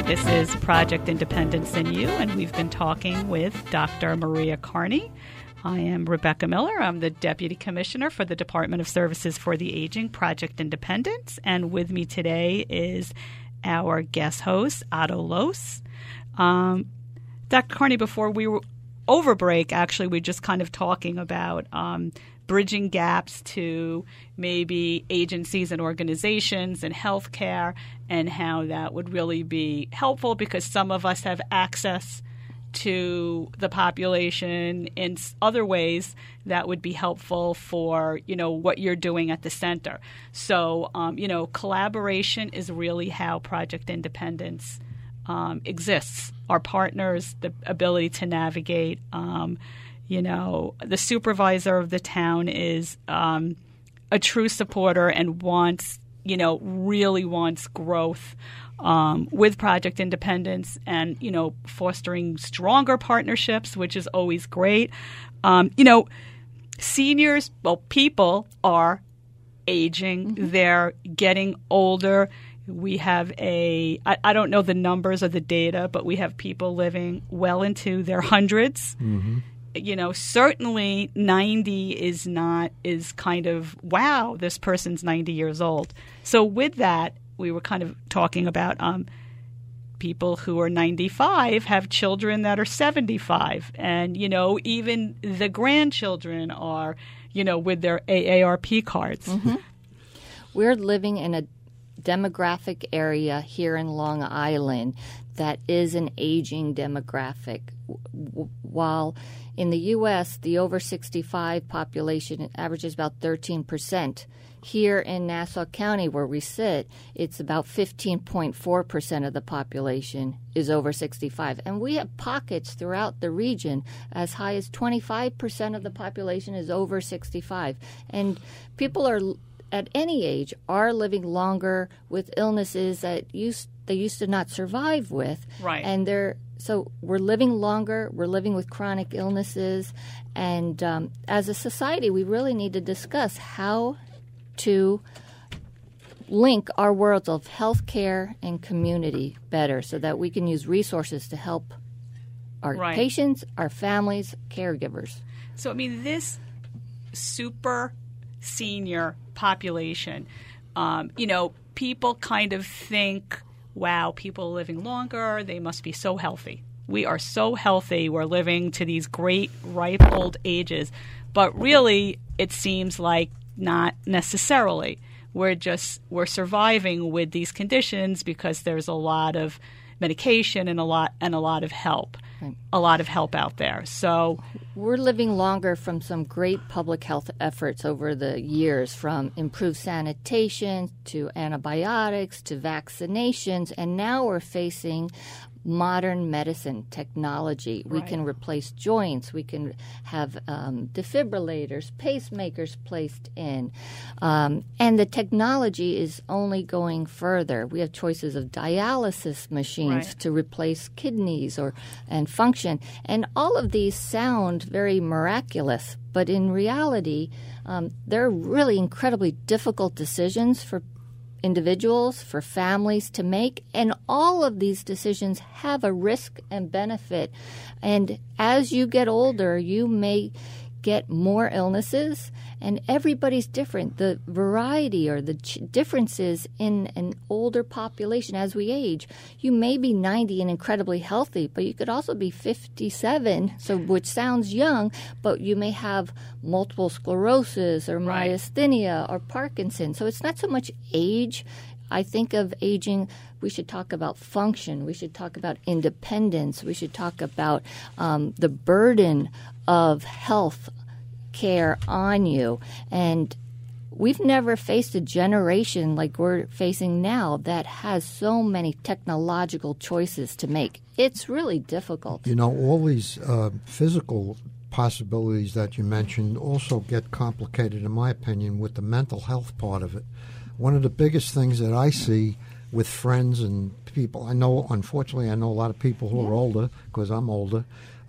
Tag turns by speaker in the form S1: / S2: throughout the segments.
S1: This is Project Independence in You, and we've been talking with Dr. Maria Carney. I am Rebecca Miller. I'm the Deputy Commissioner for the Department of Services for the Aging, Project Independence. And with me today is our guest host, Otto Los. Dr. Carney, before we were over break, actually, we're just kind of talking about bridging gaps to maybe agencies and organizations and healthcare, and how that would really be helpful because some of us have access to the population in other ways that would be helpful for, what you're doing at the center. So, collaboration is really how Project Independence exists. Our partners, the ability to navigate, the supervisor of the town is a true supporter and really wants growth with Project Independence and, fostering stronger partnerships, which is always great. Seniors, people are aging. Mm-hmm. They're getting older. We have I don't know the numbers or the data, but we have people living well into their hundreds. Mm-hmm. Certainly 90 is kind of, wow, this person's 90 years old. So with that, we were kind of talking about people who are 95 have children that are 75. And, even the grandchildren are, with their AARP cards.
S2: Mm-hmm. We're living in a demographic area here in Long Island that is an aging demographic. While in the U.S., the over 65 population averages about 13%. Here in Nassau County, where we sit, it's about 15.4% of the population is over 65. And we have pockets throughout the region as high as 25% of the population is over 65. And people are at any age are living longer with illnesses that they used to not survive with.
S1: Right.
S2: And so we're living longer, we're living with chronic illnesses, and as a society, we really need to discuss how to link our worlds of healthcare and community better so that we can use resources to help our patients, our families, caregivers.
S1: So, this super senior population, people kind of think, wow, people living longer, they must be so healthy. We are so healthy. We're living to these great, ripe old ages. But really, it seems like not necessarily. We're surviving with these conditions because there's a lot of medication and a lot of help. Right. A lot of help out there. So
S2: we're living longer from some great public health efforts over the years, from improved sanitation to antibiotics to vaccinations, and now we're facing modern medicine technology. Right. We can replace joints. We can have defibrillators, pacemakers placed in. And the technology is only going further. We have choices of dialysis machines to replace kidneys and function. And all of these sound very miraculous, but in reality, they're really incredibly difficult decisions for individuals, for families to make, and all of these decisions have a risk and benefit. And as you get older, you may get more illnesses, and everybody's different. The variety or the differences in an older population as we age. You may be 90 and incredibly healthy, but you could also be 57, which sounds young, but you may have multiple sclerosis or myasthenia or Parkinson's. So it's not so much age. I think of aging, we should talk about function. We should talk about independence. We should talk about the burden of health care on you. And we've never faced a generation like we're facing now that has so many technological choices to make. It's really difficult.
S3: All these physical possibilities that you mentioned also get complicated, in my opinion, with the mental health part of it. One of the biggest things that I see with friends and people, unfortunately, I know a lot of people who are older because I'm older,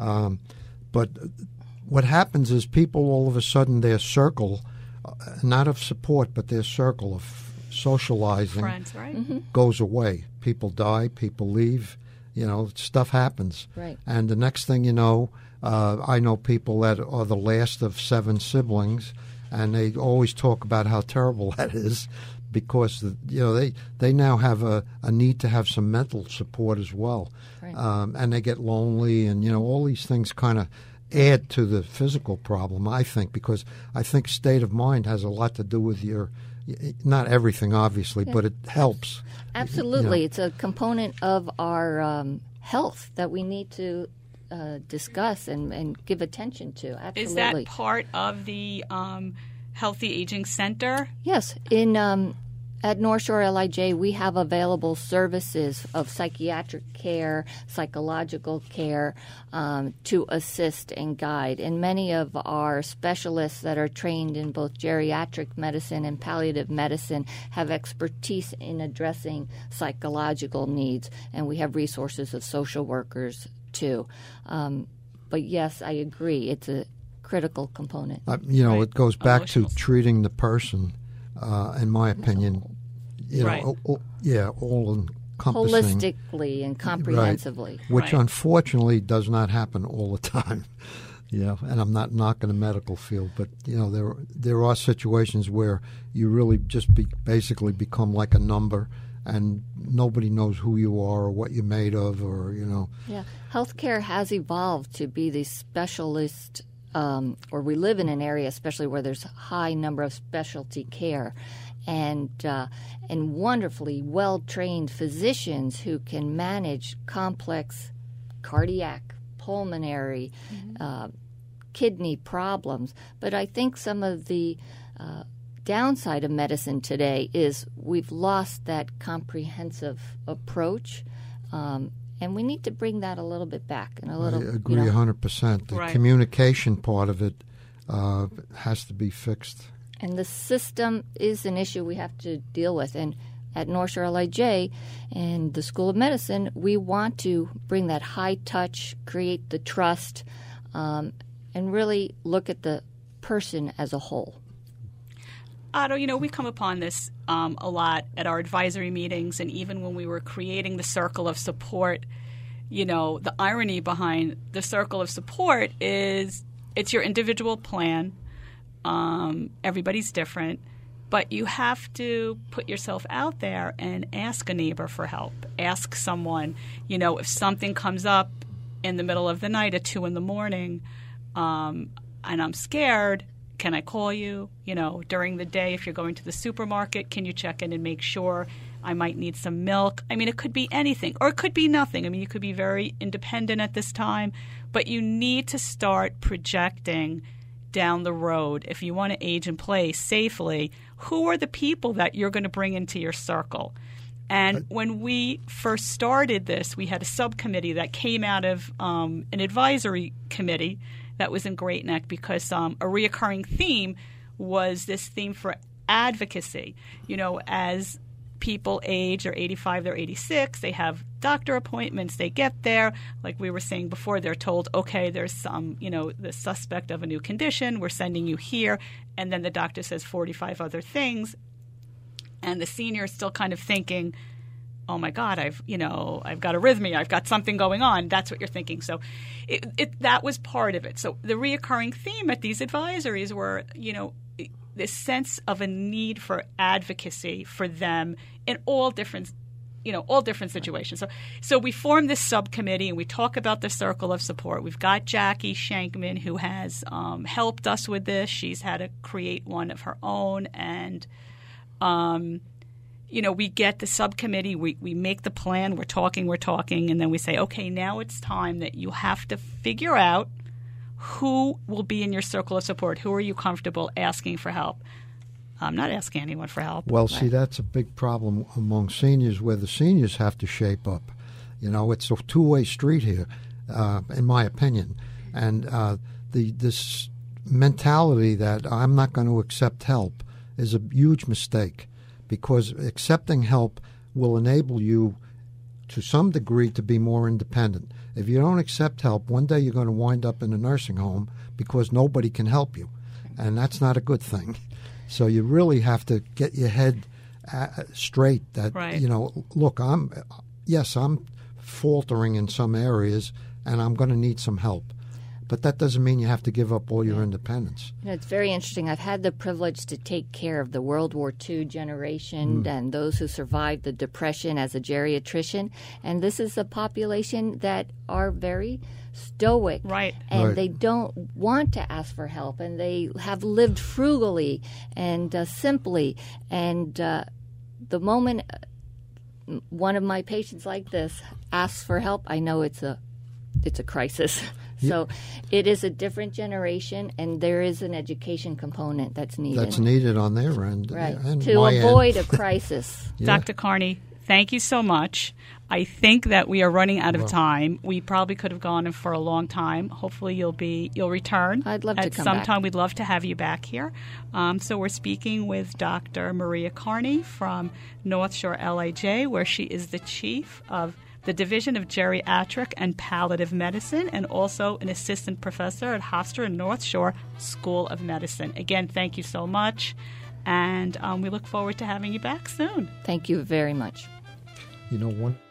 S3: but what happens is people all of a sudden, their circle, not of support, but their circle of socializing
S1: Friends, right?
S3: goes away. People die, people leave, stuff happens.
S2: Right.
S3: And the next thing you know, I know people that are the last of 7 siblings, and they always talk about how terrible that is because they now have a need to have some mental support as well.
S2: Right.
S3: And they get lonely, and all these things kind of add to the physical problem, I think, because I think state of mind has a lot to do with not everything, obviously, but it helps.
S2: Absolutely. It's a component of our health that we need to discuss and give attention to. Absolutely.
S1: Is that part of the Healthy Aging Center?
S2: Yes. At North Shore LIJ, we have available services of psychiatric care, psychological care to assist and guide. And many of our specialists that are trained in both geriatric medicine and palliative medicine have expertise in addressing psychological needs. And we have resources of social workers, too. But yes, I agree. It's a critical component.
S1: Right.
S3: It goes back
S1: Emotional.
S3: to treating the person, in my opinion.
S1: Right.
S3: All encompassing.
S2: Holistically and comprehensively.
S3: Right. Which unfortunately does not happen all the time. And I'm not knocking the medical field, but there are situations where you really just basically become like a number, and nobody knows who you are or what you're made of, or
S2: Yeah, healthcare has evolved to be the specialist. Or we live in an area, especially where there's a high number of specialty care, and wonderfully well-trained physicians who can manage complex cardiac, pulmonary, kidney problems. But I think some of the downside of medicine today is we've lost that comprehensive approach. And we need to bring that a little bit back. And
S3: I agree 100%. The communication part of it has to be fixed.
S2: And the system is an issue we have to deal with. And at North Shore LIJ and the School of Medicine, we want to bring that high touch, create the trust, and really look at the person as a whole.
S1: Otto, we come upon this a lot at our advisory meetings, and even when we were creating the circle of support, the irony behind the circle of support is it's your individual plan. Everybody's different, but you have to put yourself out there and ask a neighbor for help. Ask someone, if something comes up in the middle of the night at 2 a.m, and I'm scared, can I call you? During the day, if you're going to the supermarket, can you check in and make sure I might need some milk? I mean, it could be anything, or it could be nothing. I mean, you could be very independent at this time, but you need to start projecting down the road. If you want to age in place safely, who are the people that you're going to bring into your circle? And when we first started this, we had a subcommittee that came out of an advisory committee that was in Great Neck, because a reoccurring theme was this theme for advocacy. As people age, they're 85, they're 86, they have doctor appointments, they get there. Like we were saying before, they're told, okay, there's some, the suspect of a new condition, we're sending you here. And then the doctor says 45 other things. And the senior is still kind of thinking, oh my God, I've got arrhythmia, I've got something going on. That's what you're thinking. So that was part of it. So the reoccurring theme at these advisories were, this sense of a need for advocacy for them in all different situations. So we formed this subcommittee, and we talk about the circle of support. We've got Jackie Shankman, who has helped us with this. She's had to create one of her own, and we get the subcommittee, we make the plan, we're talking, and then we say, okay, now it's time that you have to figure out who will be in your circle of support. Who are you comfortable asking for help? I'm not asking anyone for help.
S3: Well, see, that's a big problem among seniors, where the seniors have to shape up. It's a two-way street here, in my opinion. And this mentality that I'm not going to accept help is a huge mistake, because accepting help will enable you to some degree to be more independent. If you don't accept help, one day you're going to wind up in a nursing home because nobody can help you, and that's not a good thing. So you really have to get your head straight that,
S1: Right.
S3: look, I'm faltering in some areas and I'm going to need some help. But that doesn't mean you have to give up all your independence.
S2: It's very interesting. I've had the privilege to take care of the World War II generation and those who survived the Depression as a geriatrician. And this is a population that are very stoic.
S1: Right.
S2: And
S3: Right.
S2: they don't want to ask for help. And they have lived frugally and simply. And the moment one of my patients like this asks for help, I know it's a crisis. So it is a different generation, and there is an education component that's needed.
S3: That's needed on their end.
S2: Right.
S3: And
S2: To
S3: my
S2: avoid
S3: end.
S2: a crisis.
S3: Yeah.
S1: Dr. Carney, thank you so much. I think that we are running out of time. We probably could have gone for a long time. Hopefully you'll return.
S2: I'd love to
S1: at
S2: come
S1: some
S2: back.
S1: time. We'd love to have you back here. So we're speaking with Dr. Maria Carney from North Shore LIJ, where she is the chief of the Division of Geriatric and Palliative Medicine, and also an assistant professor at Hofstra and North Shore School of Medicine. Again, thank you so much, and we look forward to having you back soon.
S2: Thank you very much.
S3: One